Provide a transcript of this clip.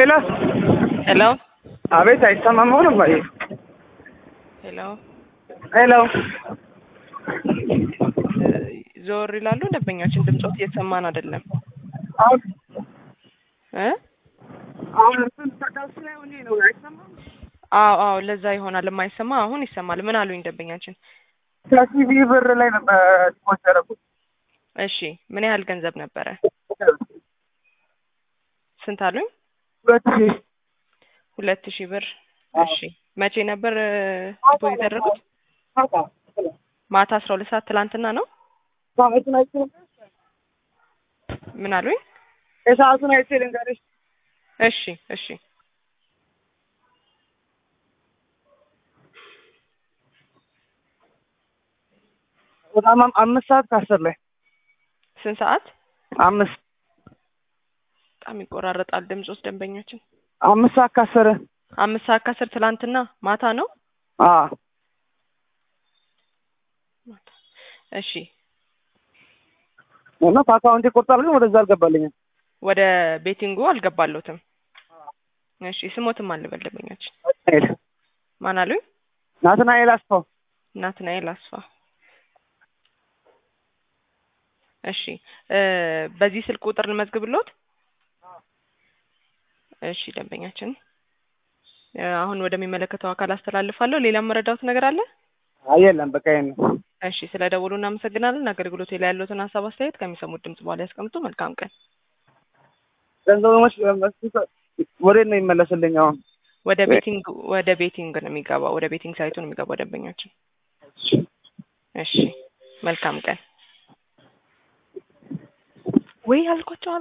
ሄሎ ሄሎ አቤት፣ አይሰማም ሆነ ወይ? ሄሎ ሄሎ ዞር ይላሉ ደንበኛችን ድምጾት እየተሰማን አይደለም አሁን እ አሁን ተካስ ላይ ሆኜ ነው አይሰማም። አዎ ለዛ ይሆናል የማይሰማ አሁን ይሰማል። ምን አሉኝ ደንበኛችን? ከቲቪ ብር ላይ ነበር ዲፖዚት። እሺ ምን ያህል ገንዘብ ነበረ? ስንት አሉኝ? 2000 ብር። እሺ መቼ ነበር ዲፖዚት ያደረጉት? ማታ 12 ሰዓት ትላንትና ነው። ምን አሉኝ? የሰዓቱን አይቼ ልንገርሽ። እሺ በጣም 5 ሰዓት ከ10 ላይ። ስንት ሰዓት? 5 በጣም ይቆራረጣል ድምጾስ ደንበኛችን። 5 ሰዓት ከ10 5 ሰዓት ከ10 ትላንትና ማታ ነው። እሺ እና ከአካውንቴ ቆርጣል ግን ወደዛ አልገባልኝም። ወደ ቤቲንጉ አልገባለሁትም። እሺ ስሞትም አልበል ደንበኛችን። ማን አሉኝ? ናትናኤል አስፋው። ናትናኤል አስፋው። እሺ በዚህ ስልክ ቁጥር ልመዝግብልዎት? እሺ ደንበኛችን አሁን ወደሚመለከተው አካል አስተላልፋለሁ። ሌላም መረዳት ነገር አለ? የለም በቃ ይሄን። እሺ ስለደወሉ እናመሰግናለን። አገልግሎት ላይ ያሉትን ሀሳብ አስተያየት ከሚሰሙት ድምጽ በኋላ ያስቀምጡ። መልካም ቀን። ገንዘቡሽ ወዴት ነው የሚመለስልኝ? አሁን ወደ ቤቲንግ ነው የሚገባው። ወደ ቤቲንግ ሳይቱ ነው የሚገባው ደንበኛችን። እሺ መልካም ቀን። ወይ አልኳቸው።